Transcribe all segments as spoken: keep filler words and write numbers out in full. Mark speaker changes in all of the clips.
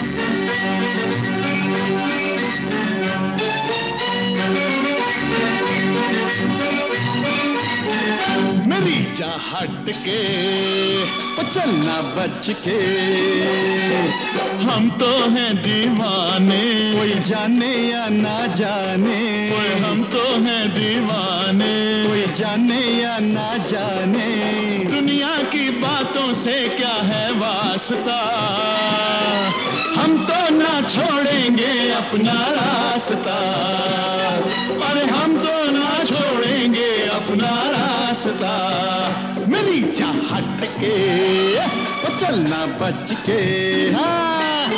Speaker 1: मेरी जा हट के ओ चलना बच के, हम तो हैं दीवाने, कोई जाने या ना जाने, कोई हम तो हैं दीवाने, कोई जाने या ना जाने, दुनिया की बातों से क्या है वास्ता, हम तो ना छोड़ेंगे अपना रास्ता, अरे हम तो ना छोड़ेंगे अपना रास्ता, मेरी चाह हट के वो चलना बच के। हाँ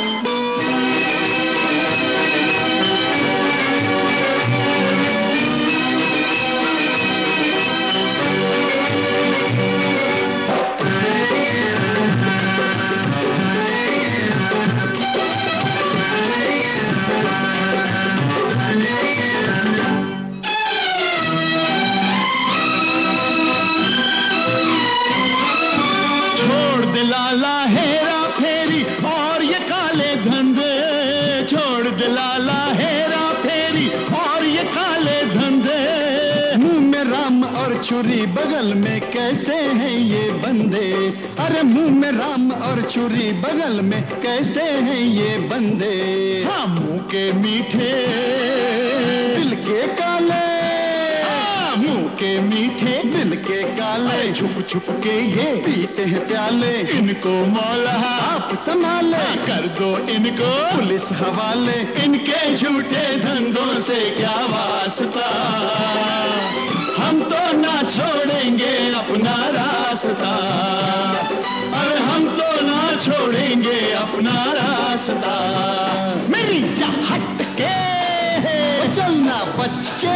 Speaker 1: लाला हेरा फेरी और ये काले धंधे, छोड़ दे लाला हेरा फेरी और ये काले धंधे, मुंह में राम और छुरी बगल में कैसे हैं ये बंदे, अरे मुंह में राम और छुरी बगल में कैसे हैं ये बंदे, हाँ मुंह के मीठे दिल के काले, मुंह के मीठे दिल के काले, छुप छुप के ये पीते हैं प्याले, इनको मौला आप संभाले, कर दो इनको पुलिस हवाले, इनके झूठे धंधों से क्या वास्ता, हम तो ना छोड़ेंगे अपना रास्ता, अरे हम तो ना छोड़ेंगे अपना रास्ता, मेरी जा हट के चलना बच के।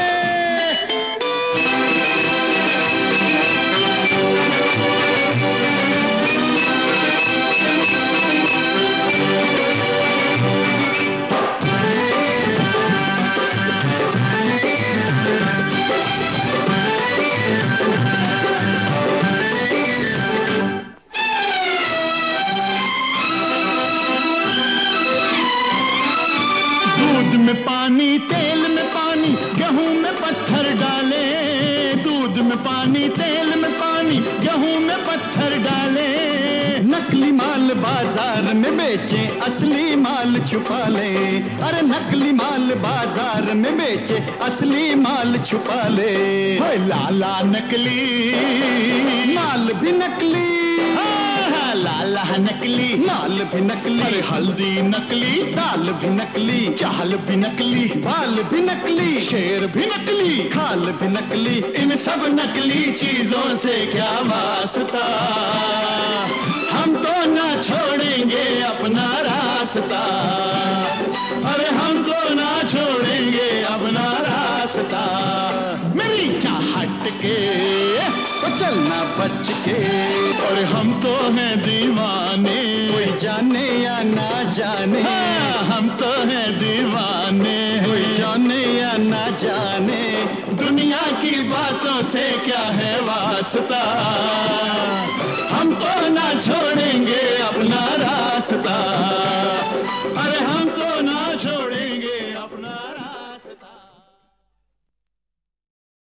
Speaker 1: दूध में पानी तेल में पानी गेहूं में पत्थर डाले, दूध में पानी तेल में पानी गेहूं में पत्थर डाले, नकली माल बाजार में बेचे असली माल छुपा ले, अरे नकली माल बाजार में बेचे असली माल छुपा ले, ओए लाला नकली माल भी नकली, लाला नकली माल भी नकली, अरे हल्दी नकली दाल भी नकली, चाल भी नकली बाल भी नकली, शेर भी नकली खाल भी नकली, इन सब नकली चीजों से क्या वास्ता, हम तो ना छोड़ेंगे अपना रास्ता, अरे हम तो ना छोड़ेंगे अपना रास्ता, मेरी चाह हट के वो चलना बच के, और हम तो हैं दीवाने, कोई जाने या ना जाने, हाँ, हम तो हैं दीवाने, कोई जाने या ना जाने, दुनिया की बातों से क्या है वास्ता, हम तो ना छोड़े